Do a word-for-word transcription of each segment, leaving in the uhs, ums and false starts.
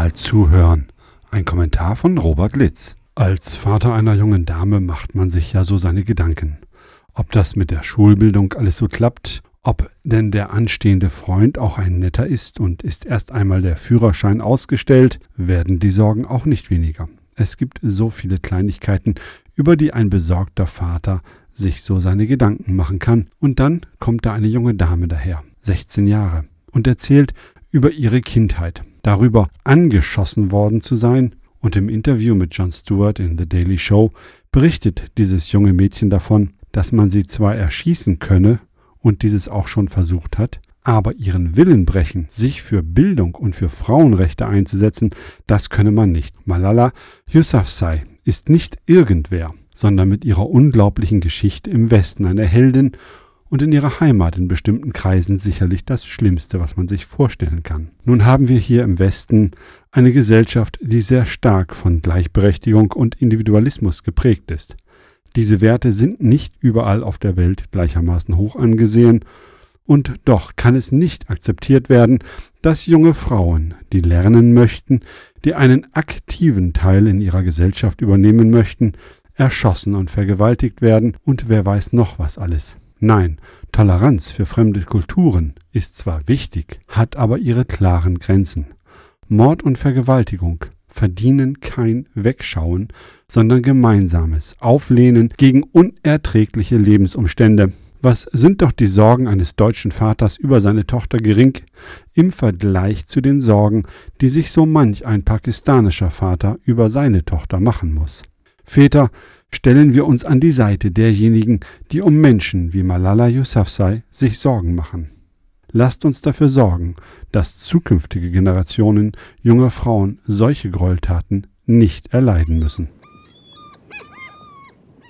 Mal zuhören. Ein Kommentar von Robert Litz. Als Vater einer jungen Dame macht man sich ja so seine Gedanken. Ob das mit der Schulbildung alles so klappt, ob denn der anstehende Freund auch ein netter ist und ist erst einmal der Führerschein ausgestellt, werden die Sorgen auch nicht weniger. Es gibt so viele Kleinigkeiten, über die ein besorgter Vater sich so seine Gedanken machen kann. Und dann kommt da eine junge Dame daher, sechzehn Jahre, und erzählt über ihre Kindheit, darüber angeschossen worden zu sein. Und im Interview mit Jon Stewart in The Daily Show berichtet dieses junge Mädchen davon, dass man sie zwar erschießen könne und dieses auch schon versucht hat, aber ihren Willen brechen, sich für Bildung und für Frauenrechte einzusetzen, das könne man nicht. Malala Yousafzai ist nicht irgendwer, sondern mit ihrer unglaublichen Geschichte im Westen eine Heldin und in ihrer Heimat in bestimmten Kreisen sicherlich das Schlimmste, was man sich vorstellen kann. Nun haben wir hier im Westen eine Gesellschaft, die sehr stark von Gleichberechtigung und Individualismus geprägt ist. Diese Werte sind nicht überall auf der Welt gleichermaßen hoch angesehen, und doch kann es nicht akzeptiert werden, dass junge Frauen, die lernen möchten, die einen aktiven Teil in ihrer Gesellschaft übernehmen möchten, erschossen und vergewaltigt werden und wer weiß noch was alles. Nein, Toleranz für fremde Kulturen ist zwar wichtig, hat aber ihre klaren Grenzen. Mord und Vergewaltigung verdienen kein Wegschauen, sondern gemeinsames Auflehnen gegen unerträgliche Lebensumstände. Was sind doch die Sorgen eines deutschen Vaters über seine Tochter gering im Vergleich zu den Sorgen, die sich so manch ein pakistanischer Vater über seine Tochter machen muss. Väter, stellen wir uns an die Seite derjenigen, die um Menschen wie Malala Yousafzai sich Sorgen machen. Lasst uns dafür sorgen, dass zukünftige Generationen junger Frauen solche Gräueltaten nicht erleiden müssen.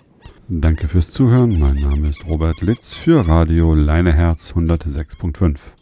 Danke fürs Zuhören. Mein Name ist Robert Litz für Radio Leineherz hundertsechs Komma fünf.